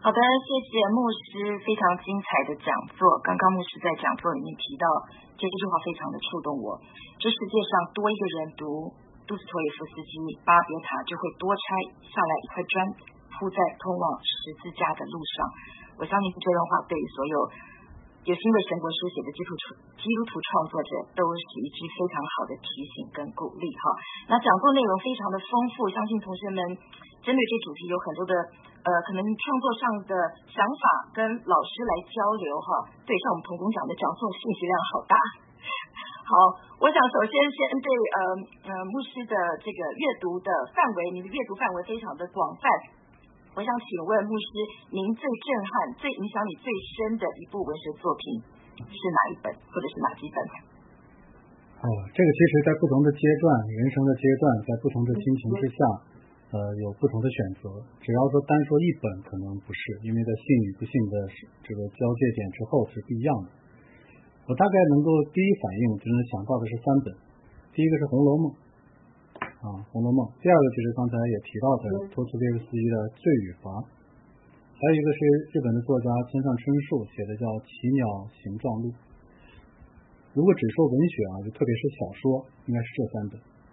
好的，谢谢牧师非常精彩的讲座。刚刚牧师在讲座里面提到这句话非常的触动我，这世界上多一个人读杜斯托耶夫斯基巴别塔，就会多拆下来一块砖铺在通往十字架的路上。我相信这段话对于所有有心为神国书写的基督徒创作者都是一句非常好的提醒跟鼓励哈。那讲座内容非常的丰富，相信同学们针对这主题有很多的可能创作上的想法跟老师来交流哈。对，像我们童工讲的讲座信息量好大。好，我想首先对牧师的这个阅读的范围，你的阅读范围非常的广泛。我想请问牧师，您最震撼、最影响你最深的一部文学作品是哪一本，或者是哪几本？ 这个其实在不同的阶段，人生的阶段，在不同的心情之下，有不同的选择。只要说单说一本，可能不是，因为在幸与不幸的这个交界点之后是不一样的。我大概能够第一反应就是想到的是3本，第一个是《红楼梦》。红楼梦。第二个就是刚才也提到的托斯托耶夫斯基的《罪与罚》，还有一个是日本的作家村上春树写的叫《奇鸟形状录》。如果只说文学就特别是小说，应该是这3本。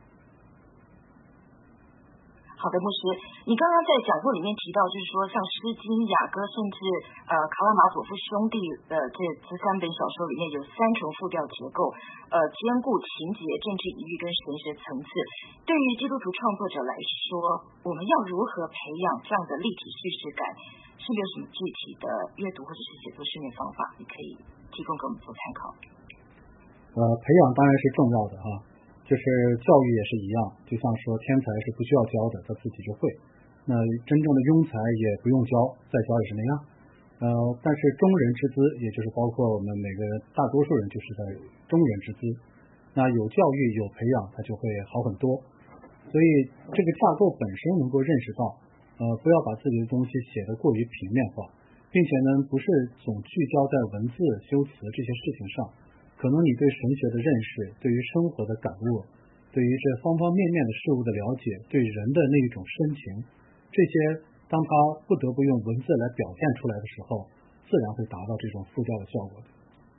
好的，牧师，你刚刚在讲座里面提到，就是说像《诗经》、雅歌，甚至卡拉马佐夫兄弟的这3本小说里面有3重复调结构，兼顾情节、政治隐喻跟神学层次。对于基督徒创作者来说，我们要如何培养这样的立体叙事感？是不是有什么具体的阅读或者是写作训练方法，你可以提供给我们做参考？ 培养当然是重要的就是教育也是一样，就像说天才是不需要教的，他自己就会。那真正的庸才也不用教，再教也是那样。但是中人之资，也就是包括我们每个大多数人，就是在中人之资。那有教育有培养，它就会好很多。所以这个架构本身能够认识到，不要把自己的东西写得过于平面化，并且呢，不是总聚焦在文字、修辞这些事情上。可能你对神学的认识，对于生活的感悟，对于这方方面面的事物的了解，对人的那一种深情，这些当他不得不用文字来表现出来的时候，自然会达到这种复调的效果的。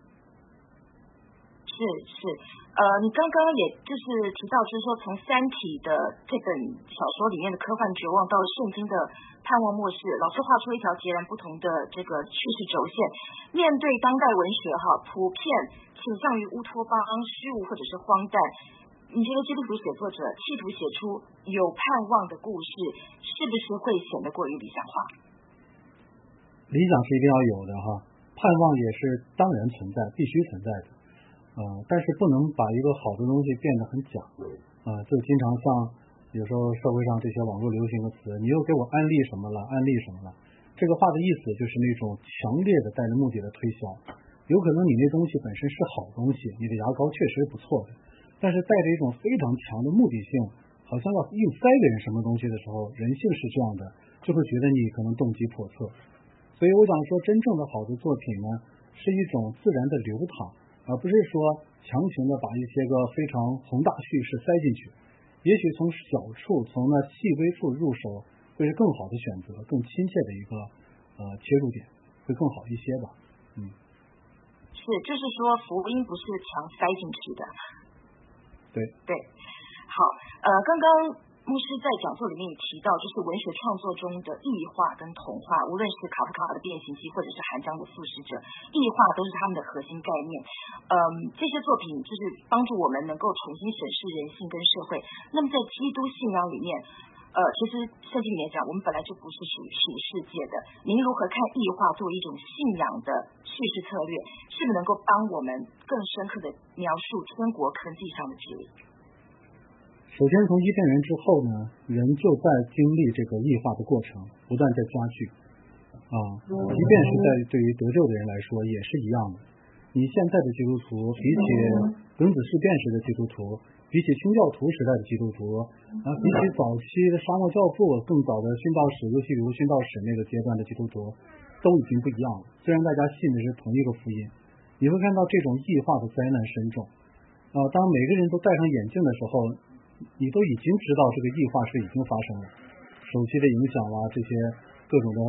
是，你刚刚也就是提到，就是说从《三体》的这本小说里面的科幻绝望，到圣经的盼望末世，老师画出一条截然不同的这个叙事轴线。面对当代文学普遍倾向于乌托邦、虚无或者是荒诞，你觉得基督徒写作者企图写出有盼望的故事，是不是会显得过于理想化？ 理想是一定要有的盼望也是当然存在，必须存在的。但是不能把一个好的东西变得很假就经常像有时候社会上这些网络流行的词，你又给我安利什么了，这个话的意思就是那种强烈的带着目的的推销。有可能你那东西本身是好东西，你的牙膏确实不错的，但是带着一种非常强的目的性，好像要硬塞给人什么东西的时候，人性是这样的，就会觉得你可能动机叵测。所以我想说，真正的好的作品呢，是一种自然的流淌，而不是说强行的把一些个非常宏大叙事塞进去。也许从小处，从那细微处入手，会是更好的选择，更亲切的一个切入点，会更好一些吧。 是，就是说福音不是强塞进去的。 对， 好，刚刚牧师在讲座里面也提到，就是文学创作中的异化跟童话，无论是卡夫卡的变形记或者是韩江的复食者，异化都是他们的核心概念。这些作品就是帮助我们能够重新审视人性跟社会。那么在基督信仰里面，其实圣经里面讲，我们本来就不是属世界的。您如何看异化作为一种信仰的叙事策略，是不是能够帮我们更深刻的描述天国跟地上的距离？ 首先从伊甸园之后呢，人就在经历这个异化的过程，不断在加剧即便是在对于得救的人来说也是一样的。你现在的基督徒比起庚子事变时的基督徒，比起清教徒时代的基督徒比起早期的沙漠教父，更早的殉道史，尤其比如殉道史那个阶段的基督徒，都已经不一样了。虽然大家信的是同一个福音，你会看到这种异化的灾难深重当每个人都戴上眼镜的时候，你都已经知道这个异化是已经发生了，手机的影响这些各种的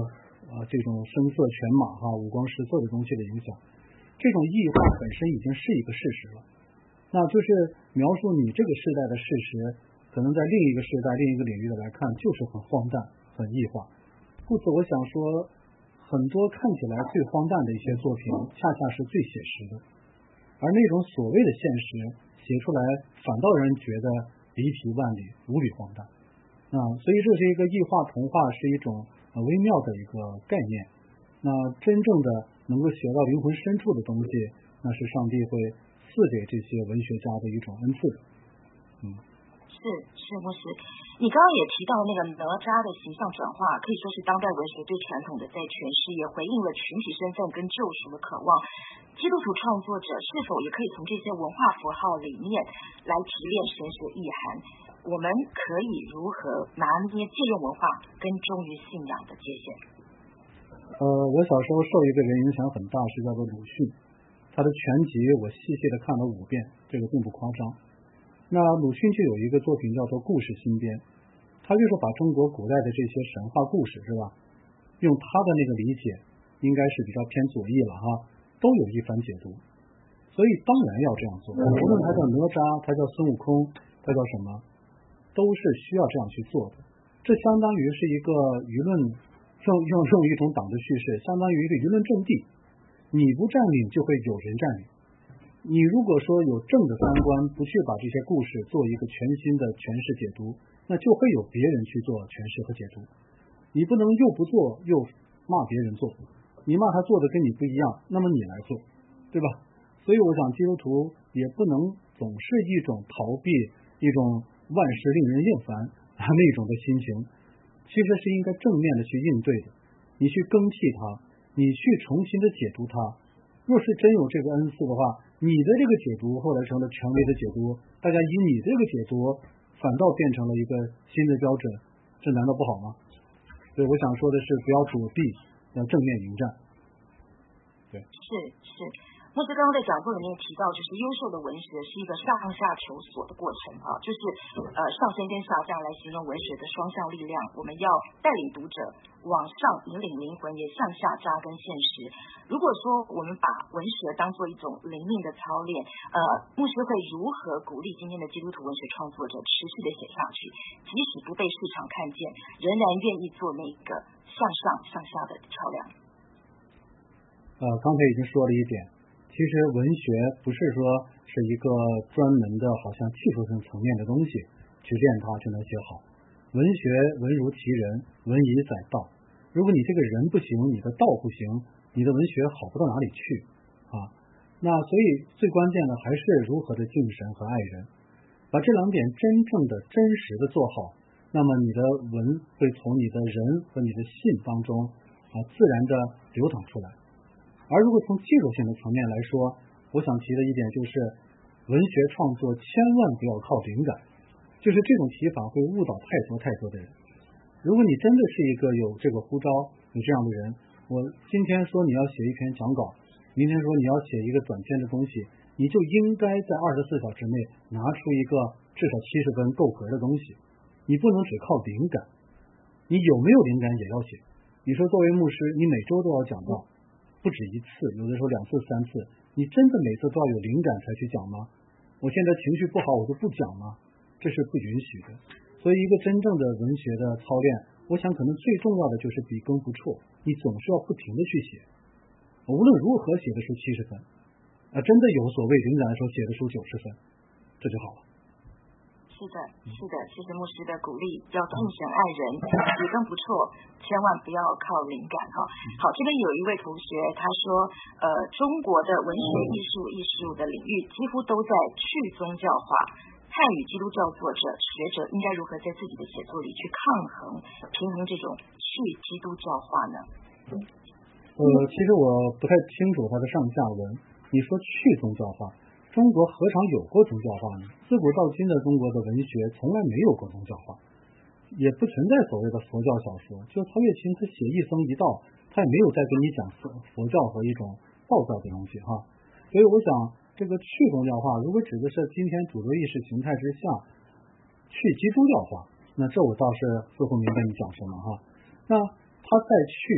这种声色犬马五光十色的东西的影响，这种异化本身已经是一个事实了。那就是描述你这个时代的事实，可能在另一个时代、另一个领域的来看，就是很荒诞、很异化。故此，我想说，很多看起来最荒诞的一些作品，恰恰是最写实的，而那种所谓的现实写出来，反倒让人觉得离题万里、无比荒诞。所以这是一个异化童话，是一种微妙的一个概念。那真正的能够写到灵魂深处的东西，那是上帝会赐给这些文学家的一种恩赐的。 是牧师，你刚刚也提到那个哪吒的形象转化，可以说是当代文学最传统的再诠释，也回应了群体身份跟救赎的渴望。基督徒创作者是否也可以从这些文化符号里面来提炼神学意涵？我们可以如何拿捏借用文化跟忠于信仰的界限？ 我小时候受一个人影响很大，是叫做鲁迅，他的全集我细细的看了5遍，这个并不夸张。那鲁迅就有一个作品叫做《故事新编》，他就是把中国古代的这些神话故事，是吧？用他的那个理解，应该是比较偏左翼了都有一番解读。所以当然要这样做，无论他叫哪吒，他叫孙悟空，他叫什么，都是需要这样去做的。这相当于是一个舆论，用一种党的叙事，相当于一个舆论阵地。你不占领，就会有人占领。你如果说有正的三观，不去把这些故事做一个全新的诠释解读，那就会有别人去做诠释和解读。你不能又不做又骂别人做，你骂他做的跟你不一样，那么你来做，对吧？所以我想基督徒也不能总是一种逃避，一种万事令人厌烦那种的心情，其实是应该正面的去应对的。你去更替它，你去重新的解读它。若是真有这个恩赐的话，你的这个解读后来成了权威的解读，大家以你这个解读反倒变成了一个新的标准，这难道不好吗？所以我想说的是，不要躲避，要正面迎战。对， 是。牧师刚刚在讲座里面提到，就是优秀的文学是一个上下求索的过程就是上升跟下降来形容文学的双向力量。我们要带领读者往上引领灵魂，也向下扎根现实。如果说我们把文学当做一种灵命的操练，牧师会如何鼓励今天的基督徒文学创作者持续的写下去，即使不被市场看见，仍然愿意做那个向上向下的桥梁？ 刚才已经说了一点。其实文学不是说是一个专门的好像技术性层面的东西，去练它就能写好。文学文如其人，文以载道。如果你这个人不行，你的道不行，你的文学好不到哪里去那所以最关键的还是如何的敬神和爱人，把这2点真正的真实的做好，那么你的文会从你的人和你的信当中自然的流淌出来。而如果从技术性的层面来说，我想提的一点就是，文学创作千万不要靠灵感，就是这种提法会误导太多的人。如果你真的是一个有这个呼召、有这样的人，我今天说你要写一篇讲稿，明天说你要写一个短篇的东西，你就应该在24小时内拿出一个至少70分够格的东西。你不能只靠灵感，你有没有灵感也要写。你说作为牧师，你每周都要讲道，不止一次，有的时候2次3次，你真的每次都要有灵感才去讲吗？我现在情绪不好我就不讲吗？这是不允许的。所以一个真正的文学的操练，我想可能最重要的就是笔耕不辍，你总是要不停的去写，无论如何写得出70分真的有所谓灵感的时候写得出90分，这就好了。 是的，谢谢牧师的鼓励，要敬神爱人，笔耕不辍，千万不要靠灵感好，这边有一位同学他说，中国的文学艺术的领域几乎都在去宗教化，汉语基督教作者学者应该如何在自己的写作里去抗衡平衡这种去基督教化呢？ 其实我不太清楚他的上下文。你说去宗教化，中国何尝有过宗教化呢？自古到今的中国的文学从来没有过宗教化，也不存在所谓的佛教小说。就曹雪芹他写一僧一道，他也没有再跟你讲佛教和一种道教的东西所以我想这个去宗教化如果指的是今天主流意识形态之下去基督教化，那这我倒是似乎明白你讲什么那他再去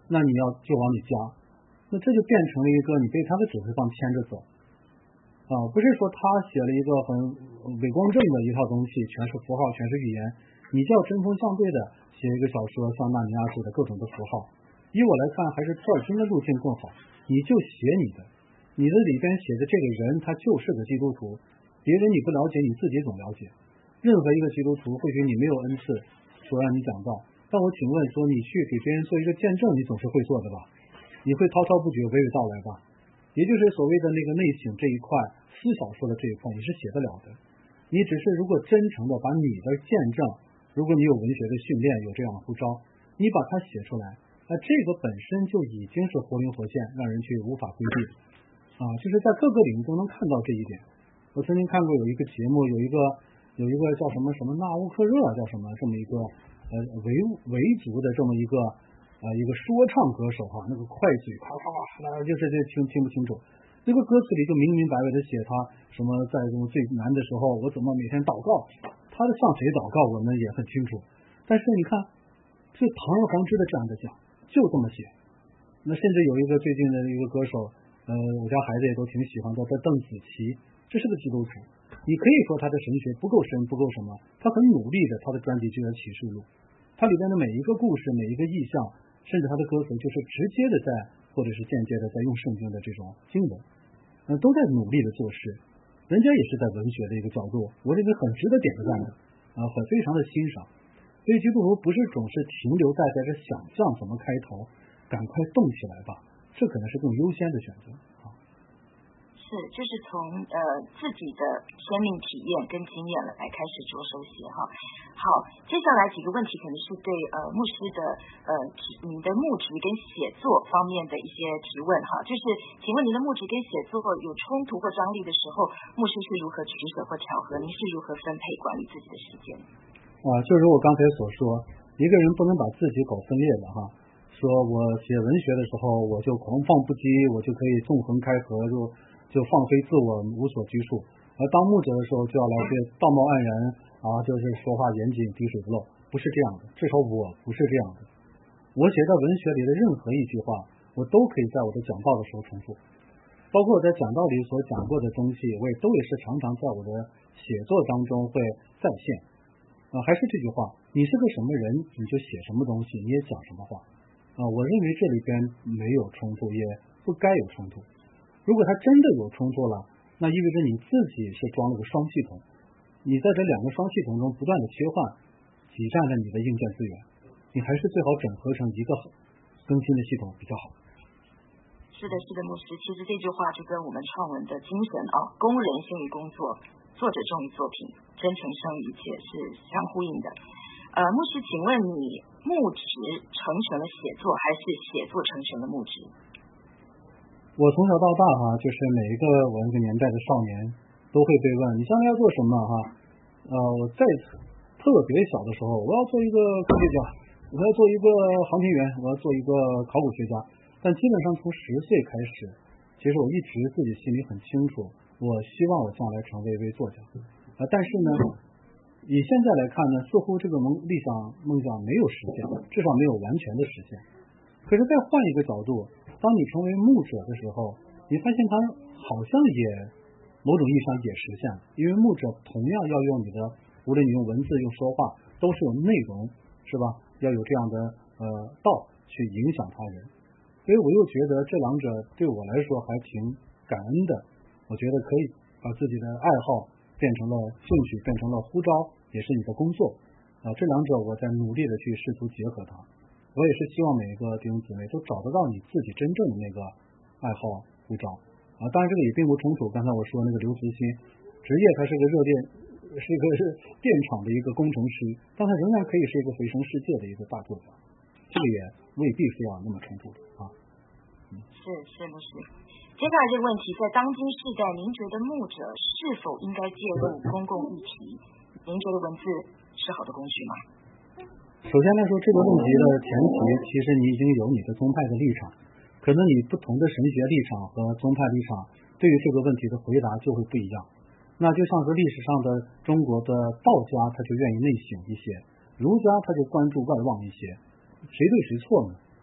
那你就往里加，那这就变成了一个你被他的指挥棒牵着走不是说他写了一个很伪光正的一套东西，全是符号，全是语言，你就要针锋相对的写一个小说，像纳尼亚式的各种的符号。以我来看，还是托尔金的路径更好，你就写你的里边写的这个人他就是个基督徒，别人你不了解，你自己总了解。任何一个基督徒，或许你没有恩赐说让你讲道，但我请问说，你去给别人做一个见证，你总是会做的吧？你会滔滔不绝娓娓道来吧？也就是所谓的那个内省这一块，思小说的这一块，你是写得了的。你只是如果真诚的把你的见证，如果你有文学的训练，有这样的呼召，你把它写出来，那这个本身就已经是活灵活现，让人去无法规避就是在各个领域都能看到这一点。我曾经看过有一个节目，有一个叫什么纳乌克热叫什么这么一个维族的这么一个说唱歌手那个快嘴咔咔就是这听不清楚。那个歌词里就明明白白的写他什么在这种最难的时候我怎么每天祷告，他的向谁祷告我们也很清楚。但是你看是堂而皇之的这样的讲，就这么写。那甚至有一个最近的一个歌手我家孩子也都挺喜欢的，叫邓紫棋，这是个基督徒。你可以说他的神学不够深不够什么，他很努力的，他的专辑就叫启示录，他里边的每一个故事每一个意象，甚至他的歌词就是直接的在或者是间接的在用圣经的这种经文都在努力的做事。人家也是在文学的一个角度，我认为很值得点个赞的很非常的欣赏。所以基督徒不是总是停留在这想象怎么开头，赶快动起来吧，这可能是更优先的选择是，就是从自己的生命体验跟经验来开始着手写好，接下来几个问题可能是对牧师的你的牧职跟写作方面的一些提问就是请问您的牧职跟写作有冲突或张力的时候，牧师是如何取舍或调和？您是如何分配管理自己的时间？ 就如我刚才所说，一个人不能把自己搞分裂了说我写文学的时候我就狂放不羁，我就可以纵横开合，就放飞自我，无所拘束。而当牧者的时候，就要来些道貌岸然就是说话严谨，滴水不漏，不是这样的。至少我不是这样的。我写在文学里的任何一句话，我都可以在我的讲道的时候重复，包括我在讲道里所讲过的东西，我也是常常在我的写作当中会再现。还是这句话，你是个什么人，你就写什么东西，你也讲什么话。我认为这里边没有冲突，也不该有冲突。如果它真的有冲突了，那意味着你自己是装了个双系统，你在这两个双系统中不断的切换，挤占着你的硬件资源，你还是最好整合成一个更新的系统比较好。 是的牧师，其实这句话就跟我们创文的精神工人先于工作，作者重于作品，真诚胜于一切是相呼应的。牧师，请问你牧职成全了写作，还是写作成全了牧职？ 我从小到大就是每一个我那个年代的少年都会被问你将来要做什么我在特别小的时候，我要做一个科学家，我要做一个航天员，我要做一个考古学家。但基本上从10岁开始，其实我一直自己心里很清楚，我希望我将来成为一位作家但是呢，以现在来看呢，似乎这个理想梦想没有实现，至少没有完全的实现。可是再换一个角度，当你成为牧者的时候，你发现他好像也某种意义上也实现了，因为牧者同样要用你的，无论你用文字用说话，都是有内容，是吧？要有这样的道去影响他人。所以我又觉得这两者对我来说还挺感恩的，我觉得可以把自己的爱好变成了兴趣，变成了呼召，也是你的工作这两者我在努力的去试图结合它。我也是希望每一个弟兄姊妹都找得到你自己真正的那个爱好呼召当然这个也并不冲突。刚才我说那个刘慈欣职业他是个是一个电厂的一个工程师，但他仍然可以是一个回声世界的一个大作家，这个也未必是要那么冲突的是牧师。接下来这个问题，在当今世代，您觉得牧者是否应该介入公共议题？您觉得文字是好的工具吗？ 首先来说，这个问题的前提，其实你已经有你的宗派的立场，可能你不同的神学立场和宗派立场对于这个问题的回答就会不一样。那就像是历史上的中国的道家，他就愿意内省一些，儒家他就关注外望一些，谁对谁错呢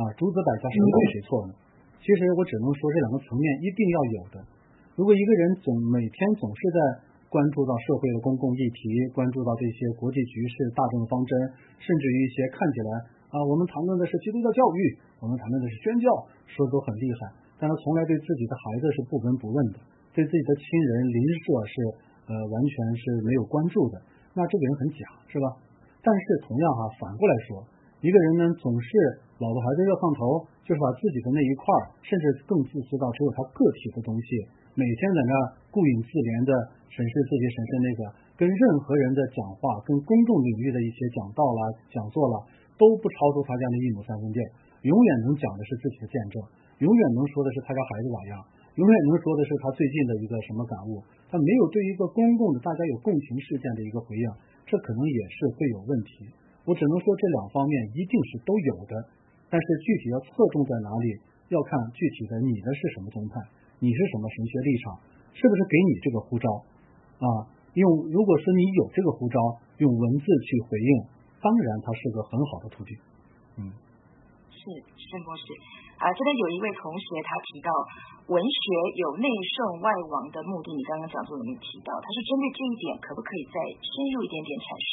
诸子百家谁对谁错呢？其实我只能说这两个层面一定要有的。如果一个人每天总是在关注到社会的公共议题，关注到这些国际局势、大政方针，甚至于一些看起来我们谈论的是基督教教育，我们谈论的是宣教，说的都很厉害，但他从来对自己的孩子是不闻不问的，对自己的亲人邻舍是完全是没有关注的，那这个人很假，是吧？但是同样反过来说，一个人呢总是老婆孩子热炕头，就是把自己的那一块甚至更自私到只有他个体的东西，每天在那顾影自怜的审视自己，审视那个，跟任何人的讲话，跟公众领域的一些讲道啦、讲座啦，都不超出他家的1亩3分地，永远能讲的是自己的见证，永远能说的是他家孩子咋样，永远能说的是他最近的一个什么感悟，他没有对一个公共的大家有共情事件的一个回应，这可能也是会有问题。我只能说这两方面一定是都有的，但是具体要侧重在哪里，要看具体的你的是什么宗派，你是什么神学立场，是不是给你这个呼召如果是你有这个呼召，用文字去回应，当然它是个很好的途径。 是莫师这边有一位同学他提到文学有内圣外王的目的，你刚刚讲座里面提到，他是针对这一点可不可以再深入一点点阐述？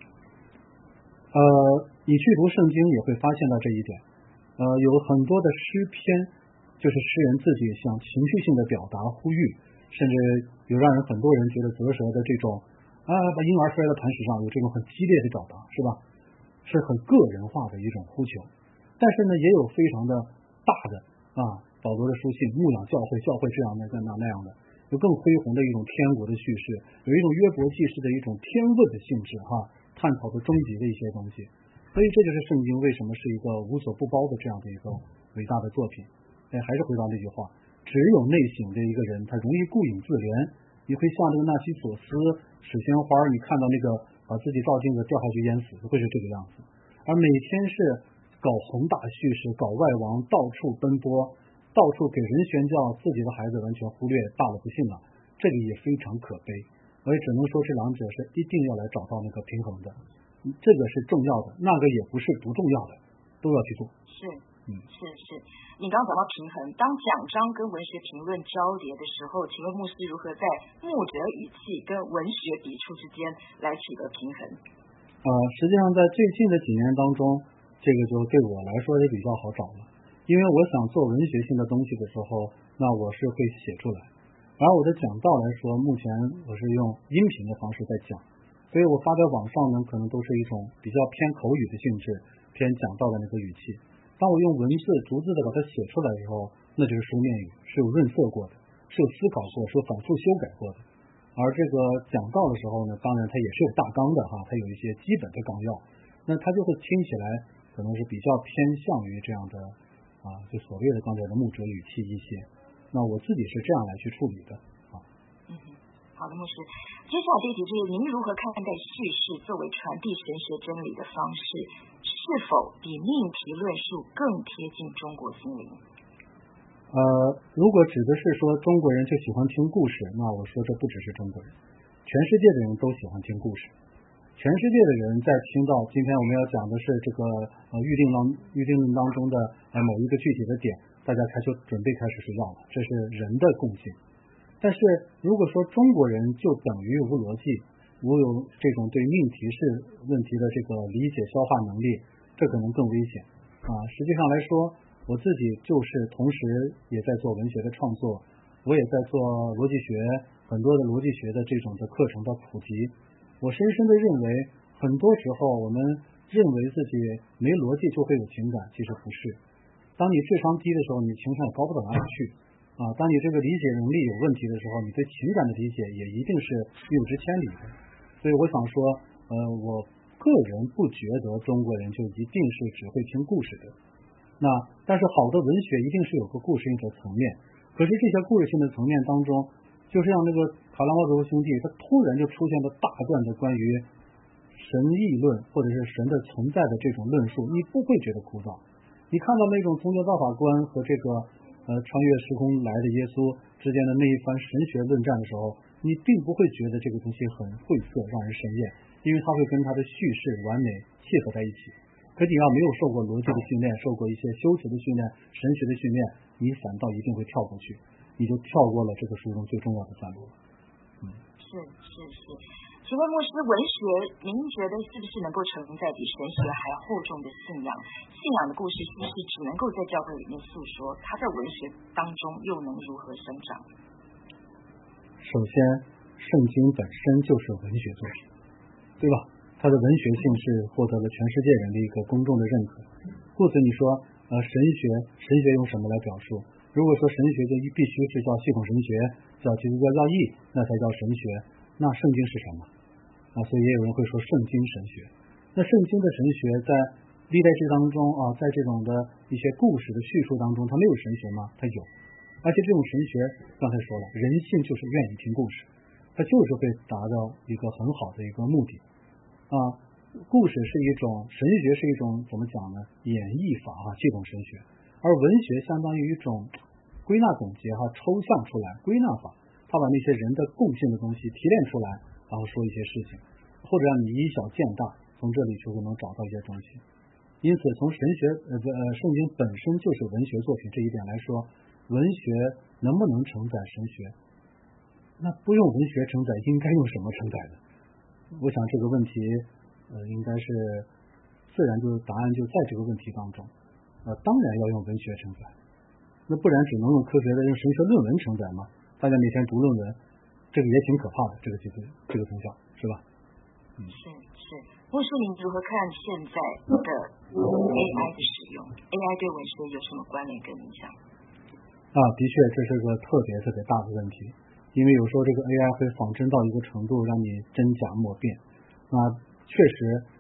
你去读圣经也会发现到这一点，有很多的诗篇就是诗人自己想情绪性的表达呼吁，甚至有让人很多人觉得啧舌的这种把婴儿摔到磐石上，有这种很激烈的表达，是吧？是很个人化的一种呼求。但是呢，也有非常的大的保罗的书信牧养教会这样的那样的，有更恢宏的一种天国的叙事，有一种约伯记式的一种天问的性质探讨的终极的一些东西。所以这就是圣经为什么是一个无所不包的这样的一个伟大的作品。还是回到那句话，只有内省的一个人，他容易顾影自怜，你会像这个纳西索斯使鲜花，你看到那个把自己照镜子掉下去淹死，会是这个样子。而每天是搞宏大叙事，搞外王，到处奔波，到处给人宣教，自己的孩子完全忽略，大了不幸了，这个也非常可悲。我也只能说这两者是一定要来找到那个平衡的，这个是重要的，那个也不是不重要的，都要去做。 是，你刚刚讲到平衡，当奖章跟文学评论交叠的时候，请问牧师如何在牧者语气跟文学笔触之间来取得平衡？ 实际上在最近的几年当中，这个就对我来说也比较好找了，因为我想做文学性的东西的时候，那我是会写出来，而我的讲道来说，目前我是用音频的方式在讲，所以我发在网上呢，可能都是一种比较偏口语的性质，偏讲道的那个语气。当我用文字逐字的把它写出来的时候，那就是书面语，是有润色过的，是有思考过，是有反复修改过的。而这个讲道的时候呢，当然它也是有大纲的它有一些基本的纲要，那它就会听起来可能是比较偏向于这样的就所谓的刚才的牧者语气一些。那我自己是这样来去处理的好的，牧师，接下来这一题就是您如何看待叙事作为传递神学真理的方式，是否比命题论述更贴近中国心灵？ 如果指的是说中国人就喜欢听故事，那我说这不只是中国人，全世界的人都喜欢听故事。全世界的人在听到今天我们要讲的是这个预定当中的某一个具体的点，大家就准备开始睡觉了，这是人的共性。但是如果说中国人就等于无逻辑，无有这种对命题式问题的这个理解消化能力，这可能更危险实际上来说，我自己就是同时也在做文学的创作，我也在做逻辑学，很多的逻辑学的这种的课程的普及。我深深的认为，很多时候我们认为自己没逻辑就会有情感，其实不是。当你智商低的时候，你情商也高不到哪里去当你这个理解能力有问题的时候，你对情感的理解也一定是谬之千里的。所以我想说我个人不觉得中国人就一定是只会听故事的。但是好的文学一定是有个故事性的层面，可是这些故事性的层面当中，就像那个卡拉马佐夫兄弟，他突然就出现了大段的关于神议论或者是神的存在的这种论述，你不会觉得枯燥。你看到那种宗教造法观和这个穿越时空来的耶稣之间的那一番神学论战的时候，你并不会觉得这个东西很晦涩让人神厌，因为它会跟它的叙事完美契合在一起。 可你要没有受过逻辑的训练，受过一些修辞的训练、神学的训练，你反倒一定会跳过去，你就跳过了这个书中最重要的段落。 是。请问牧师，文学您觉得是不是能够承载比神学还厚重的信仰？信仰的故事是不是只能够在教会里面诉说？它在文学当中又能如何生长？ 首先，圣经本身就是文学作品，对吧？它的文学性是获得了全世界人的一个公众的认可。故此，你说神学用什么来表述？如果说神学就必须是叫系统神学，叫基督教教义，那才叫神学。那圣经是什么？所以也有人会说圣经神学。那圣经的神学在历代志当中在这种的一些故事的叙述当中，它没有神学吗？它有。而且这种神学刚才说了，人性就是愿意听故事，它就是会达到一个很好的一个目的故事是一种，神学是一种怎么讲呢？演绎法系统神学，而文学相当于一种归纳总结抽象出来归纳法，它把那些人的共性的东西提炼出来，然后说一些事情，或者让你以小见大，从这里就会能找到一些东西。因此从神学圣经本身就是文学作品这一点来说，文学能不能承载神学？那不用文学承载，应该用什么承载的？我想这个问题应该是自然就答案就在这个问题当中当然要用文学承载，那不然只能用科学的用神学论文承载吗？大家每天读论文，这个也挺可怕的，这个宗教是吧？ 是。牧师，您如何看现在的 AI 的使用 ？AI 对文学有什么关联跟影响？ 的确这是个特别大的问题，因为有时候这个 AI 会仿真到一个程度，让你真假莫辨。那确实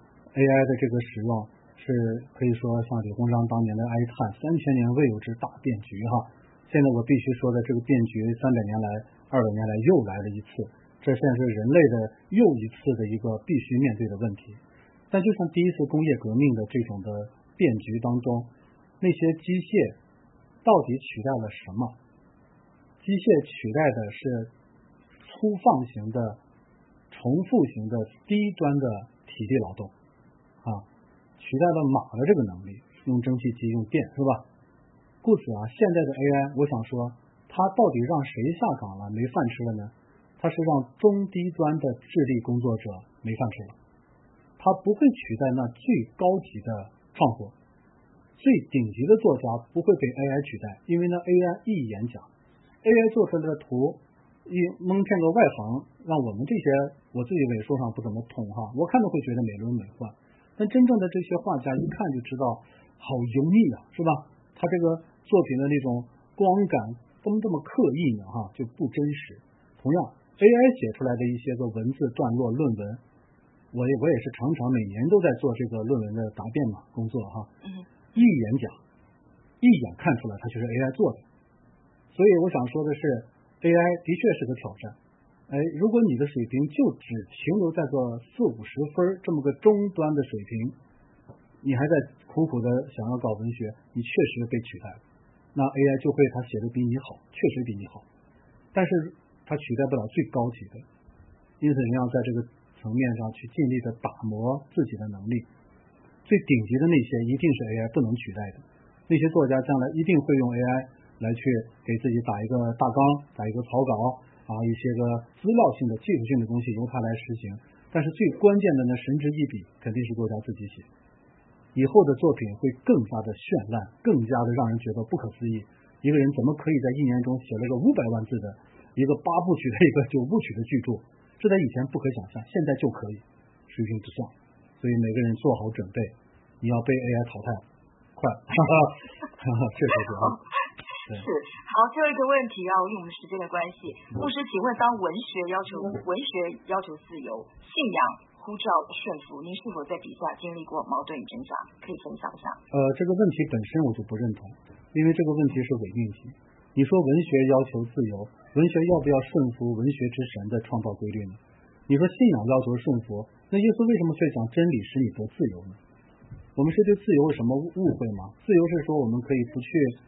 AI 的这个使用是可以说像李鸿章当年的哀叹3000年未有之大变局现在我必须说的这个变局200年来又来了一次，这现在是人类的又一次的一个必须面对的问题。但就像第一次工业革命的这种的变局当中，那些机械到底取代了什么？机械取代的是粗放型的重复型的低端的体力劳动取代了马的这个能力，用蒸汽机用电是吧？故此现在的 AI 我想说它到底让谁下岗了没饭吃了呢？它是让中低端的智力工作者没饭吃了，它不会取代那最高级的创作，最顶级的作家不会被 AI 取代，因为呢 AI 一眼假， AI 做出来的图一蒙骗个外行，让我们这些我自己伪说上不怎么通我看都会觉得美轮美奂，但真正的这些画家一看就知道好油腻是吧？他这个作品的那种光感怎么这么刻意呢就不真实。同样 AI 写出来的一些个文字段落论文，我也是常常每年都在做这个论文的答辩工作一眼假，一眼看出来它就是 AI 做的。所以我想说的是 AI 的确是个挑战如果你的水平就只停留在个40-50分这么个中端的水平，你还在苦苦的想要搞文学，你确实被取代了，那 AI 就会它写的比你好，确实比你好，但是它取代不了最高级的，因此人要在这个层面上去尽力的打磨自己的能力。最顶级的那些一定是 AI 不能取代的，那些作家将来一定会用 AI 来去给自己打一个大纲，打一个草稿一些个资料性的技术性的东西由它来实行，但是最关键的呢，神之一笔肯定是作家自己写，以后的作品会更加的绚烂，更加的让人觉得不可思议。一个人怎么可以在1年中写了个500万字的一个8部曲的一个9部曲的巨著，这在以前不可想象，现在就可以，水平不算。所以每个人做好准备，你要被 AI 淘汰快确实是是。好，最后一个问题因为我们时间的关系，牧师，请问当文学要求自由，信仰呼召顺服，您是否在底下经历过矛盾与挣扎？可以分享一下。 这个问题本身我就不认同，因为这个问题是伪命题。你说文学要求自由，文学要不要顺服文学之神的创造规律呢？你说信仰要求顺服，那耶稣为什么却讲真理使你得自由呢？我们是对自由有什么误会吗？自由是说我们可以不去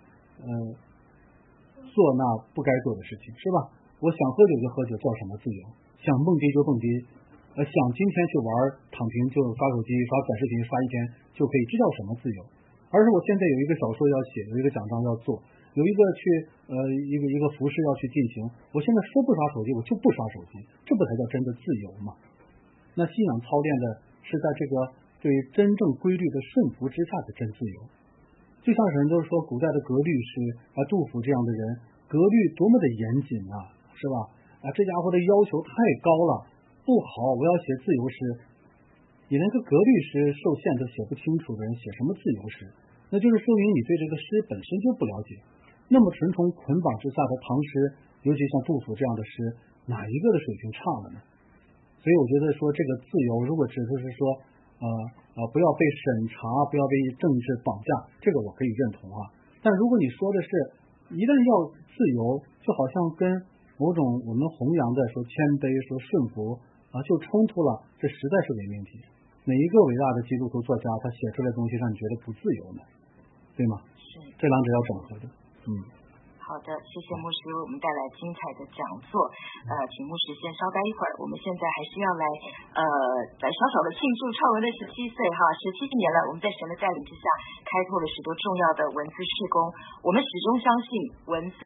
做那不该做的事情，是吧？我想喝酒就喝酒，叫什么自由？想蹦迪就蹦迪， 想今天去玩躺平就刷手机刷短视频刷一天就可以，这叫什么自由？而是我现在有一个小说要写，有一个奖章要做，有一个一个服饰要去进行，我现在说不刷手机我就不刷手机，这不才叫真的自由吗？那信仰操练的是在这个对真正规律的顺服之下的真自由。就像人都说古代的格律师杜甫这样的人，格律多么的严谨啊，是吧？这家伙的要求太高了，不好，我要写自由诗。你连个格律诗受限都写不清楚的人，写什么自由诗？那就是说明你对这个诗本身就不了解。那么纯从捆绑之下的唐诗，尤其像杜甫这样的诗，哪一个的水平差了呢？所以我觉得说这个自由，如果只是说不要被审查，不要被政治绑架，这个我可以认同啊。但如果你说的是一旦要自由，就好像跟某种我们弘扬的说谦卑说顺服就冲突了，这实在是伪命题。哪一个伟大的基督徒作家他写出来的东西让你觉得不自由呢？对吗？ 是， 这两者要整合的。 好的，谢谢牧师为我们带来精彩的讲座。请牧师先稍待一会儿，我们现在还是要来小小的庆祝创文的17岁哈，17年了，我们在神的带领之下开拓了许多重要的文字事工，我们始终相信文字